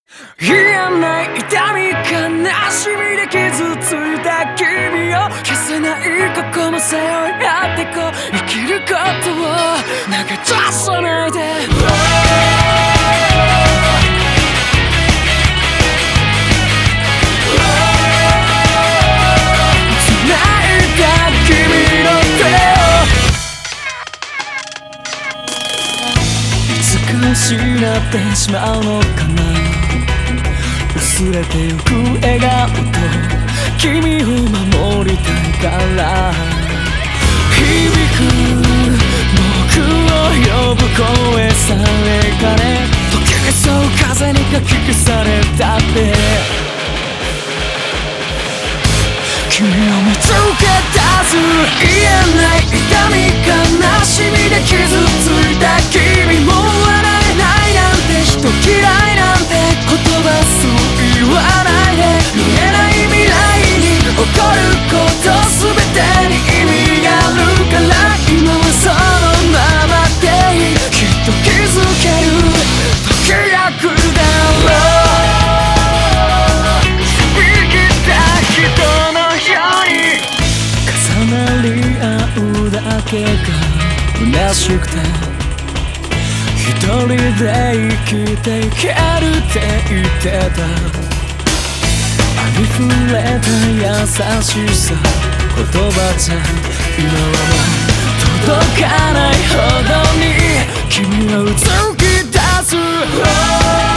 言えない痛み悲しみで傷ついた君を消せない過去も背負い合ってこう生きることを投げ出さないで繋いだ君の手をいつか失ってしまうのかな薄れてゆく笑顔と君を守りたいから響く僕を呼ぶ声さえかね時にそう風にかき消されたって君を見つけ出す言えない痛み悲しみで傷ついた君も笑えないなんて人嫌いなんて言葉そう言わないで見えない未来に起こること全てに意味があるから今はそのままでいいきっと気づける時が来るだろう生きた人のように重なり合うだけが虚しくて一人で生きていけるって言ってたありふれた優しさ言葉じゃ今はもう届かないほどに君はうつき出す